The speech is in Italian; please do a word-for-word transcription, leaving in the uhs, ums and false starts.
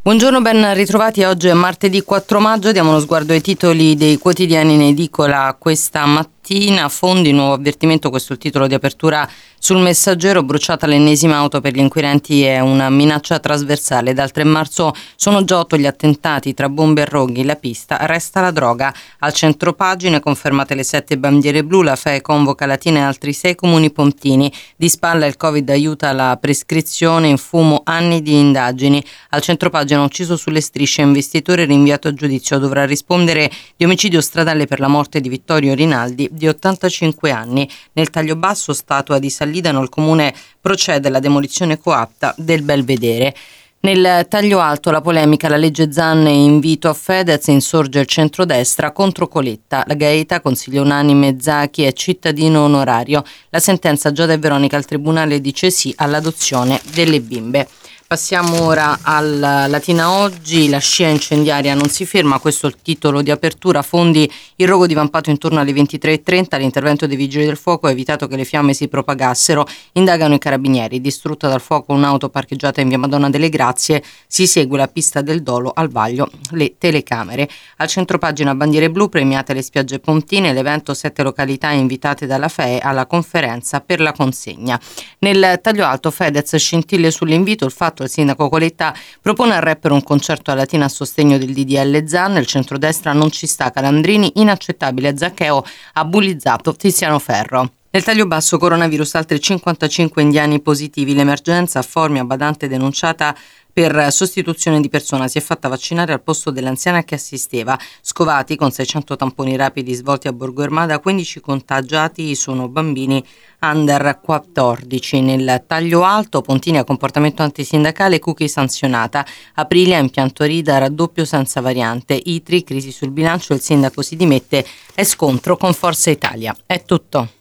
Buongiorno, ben ritrovati. Oggi è martedì quattro maggio, diamo uno sguardo ai titoli dei quotidiani in edicola questa mattina. Fondi, nuovo avvertimento, questo è il titolo di apertura sul Messaggero. Bruciata l'ennesima auto per gli inquirenti, è una minaccia trasversale. Dal tre marzo sono già otto gli attentati tra bombe e roghi, la pista resta la droga. Al centro pagine, confermate le sette bandiere blu, la F E convoca Latina e altri sei comuni pontini. Di spalla il Covid aiuta la prescrizione, in fumo anni di indagini. Al centro pagina, ucciso sulle strisce, investitore rinviato a giudizio, dovrà rispondere di omicidio stradale per la morte di Vittorio Rinaldi di ottantacinque anni. Nel taglio basso, statua di Sallidano, il comune procede alla demolizione coatta del Belvedere. Nel taglio alto, la polemica, la legge Zan e invito a Fedez, insorge il centrodestra contro Coletta. La Gaeta, consiglio unanime, Zaki è cittadino onorario. La sentenza Giada e Veronica al tribunale dice sì all'adozione delle bimbe. Passiamo ora al Latina Oggi. La scia incendiaria non si ferma, questo è il titolo di apertura. Fondi, il rogo divampato intorno alle ventitré e trenta, l'intervento dei vigili del fuoco ha evitato che le fiamme si propagassero. Indagano i carabinieri. Distrutta dal fuoco un'auto parcheggiata in via Madonna delle Grazie, si segue la pista del dolo, al vaglio le telecamere. Al centropagina, bandiere blu, premiate le spiagge pontine, l'evento sette località invitate dalla F E alla conferenza per la consegna. Nel taglio alto, Fedez, scintille sull'invito, il fatto il sindaco Coletta propone al rapper un concerto a Latina a sostegno del D D L Zan. Il centrodestra non ci sta, Calandrini, inaccettabile Zaccheo, ha bullizzato Tiziano Ferro. Nel taglio basso, coronavirus, altri cinquantacinque indiani positivi, l'emergenza a Formia, badante denunciata per sostituzione di persona, si è fatta vaccinare al posto dell'anziana che assisteva. Scovati, con seicento tamponi rapidi svolti a Borgo Ermada, quindici contagiati sono bambini under quattordici. Nel taglio alto, Pontini a comportamento antisindacale, Cucchi sanzionata. Aprilia, impianto Rida, raddoppio senza variante. Itri, crisi sul bilancio, il sindaco si dimette e scontro con Forza Italia. È tutto.